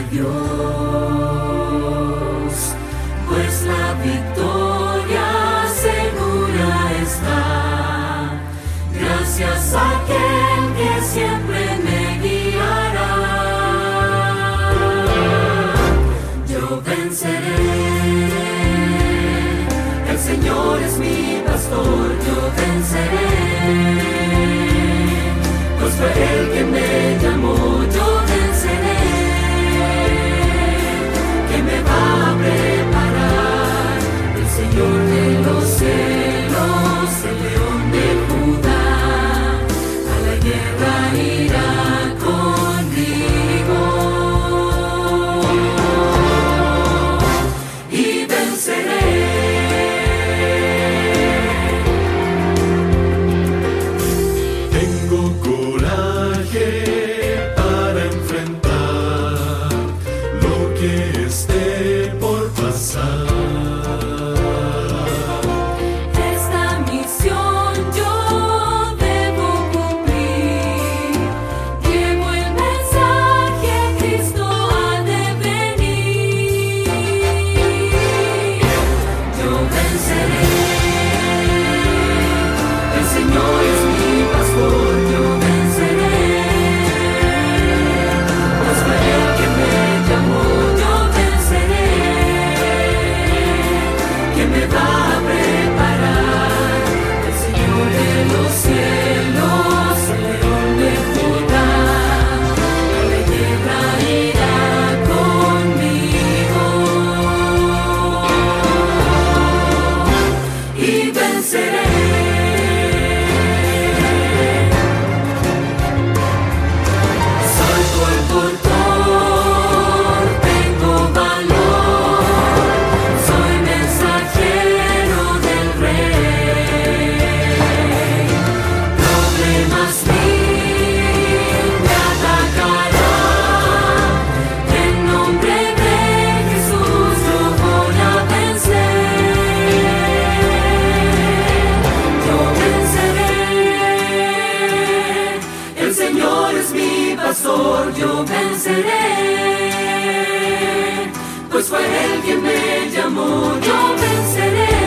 Dios, pues la victoria segura está. Gracias a aquel que siempre me guiará. Yo venceré, el Señor es mi pastor, yo venceré, pues fue Él que me llamó, yo venceré, que me va a preparar el Señor de los cielos, el León de Judá, a la guerra irá conmigo y venceré. Tengo coraje para enfrentar lo que esté por pasar. Esta misión yo debo cumplir. Llevo el mensaje, Cristo ha de venir. Yo venceré, el Señor es mi pastor, yo venceré, pues fue Él que me llamó, yo venceré, que me va a preparar el Señor de los cielos, el León de Judá, a la guerra irá conmigo y venceré. Salto al portón, tengo valor, soy mensajero del Rey. Problemas mil me atacarán, en nombre de Jesús yo voy a vencer. Yo venceré, el Señor es mi pastor, yo venceré, pues fue Él quien me llamó, yo venceré.